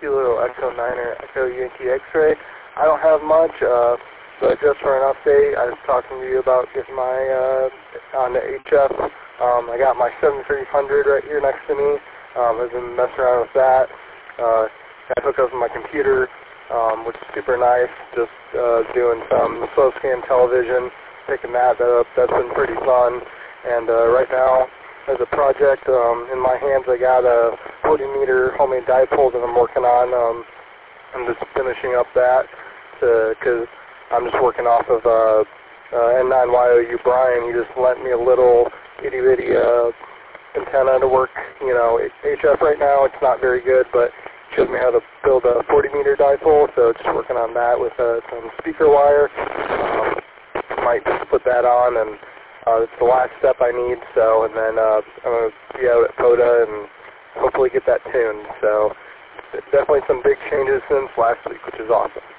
Kilo Echo 9 or Echo Yankee X-Ray. I don't have much, but just for an update, I was talking to you about getting my on the HF. I got my 7300 right here next to me. I've been messing around with that. I took over my computer, which is super nice. Just doing some slow scan television, picking that up. That's been pretty fun. And right now, as a project in my hands, I got a 40-meter homemade dipole that I'm working on. I'm just finishing up that because I'm just working off of N9YOU Brian. He just lent me a little itty-bitty antenna to work. You know, HF right now, it's not very good, but showed me how to build a 40-meter dipole, so just working on that with some speaker wire. Might just put that on, and it's the last step I need, so, and then I'm going to be out at POTA and hopefully get that tuned. So definitely some big changes since last week, which is awesome.